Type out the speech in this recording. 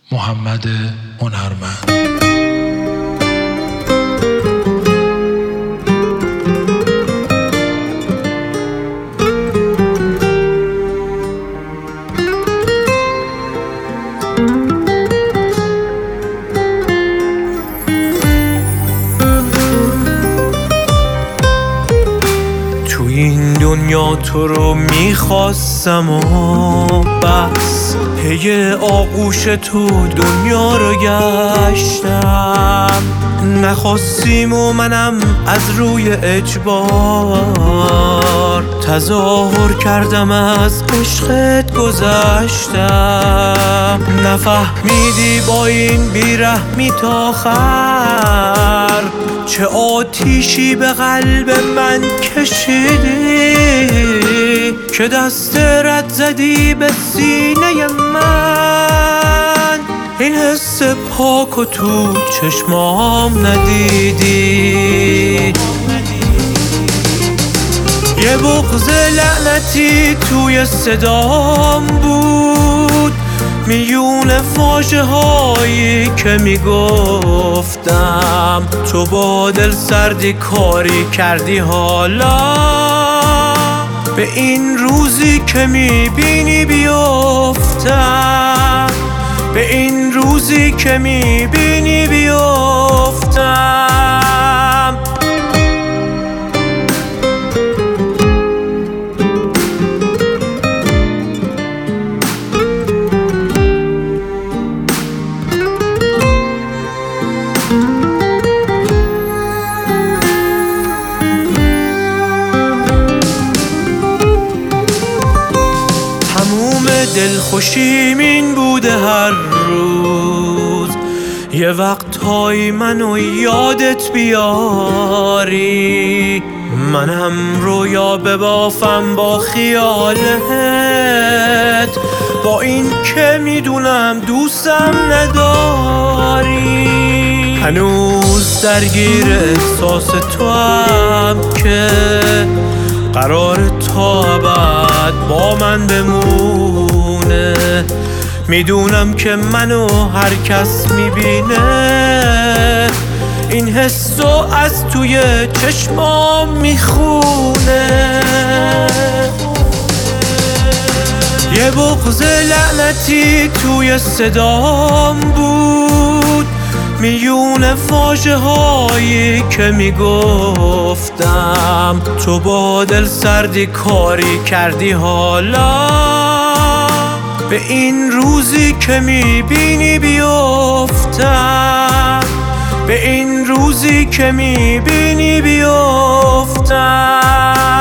محمد هنرمند. توی این دنیا تو رو میخواستم و بس، پی آغوش تو دنیا رو گشتم. نخواستیم و منم از روی اجبار تظاهر کردم، از عشقت گذشتم. نفهمیدی با این بیرحمی تا آخر چه آتیشی به قلب من کشیدی، که دست رد زدی به سینه من. این حس پاک و تو چشمام ندیدی. یه بغض لعنتی توی صدام بود، میون فاجعه هایی که میگفتم. تو با دل سردی کاری کردی حالا به این روزی که میبینی بیفتم، به این روزی که میبینی بیفتم. دلخوشیم این بوده هر روز، یه وقتهایی منو یادت بیاری، منم رویا ببافم با خیالت. با این که میدونم دوستم نداری، هنوز درگیر احساس تو هم که قرار تا ابد با من بمونه. میدونم که منو هر کس میبینه، این حسو از توی چشمام میخونه. یه بغض لعنتی توی صدام بود، میون فاجعه هایی که میگفتم. تو با دل سردی کاری کردی حالا به این روزی که میبینی بیفتم، به این روزی که میبینی بیفتم.